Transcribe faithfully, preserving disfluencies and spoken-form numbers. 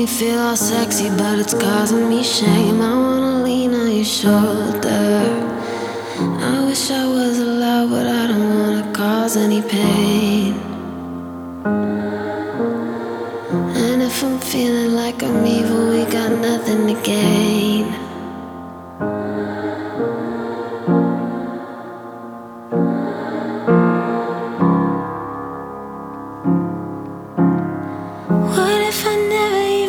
Feel all sexy, but it's causing me shame. I wanna lean on your shoulder. I wish I was allowed, but I don't wanna cause any pain. And if I'm feeling like I'm evil, we got nothing to gain.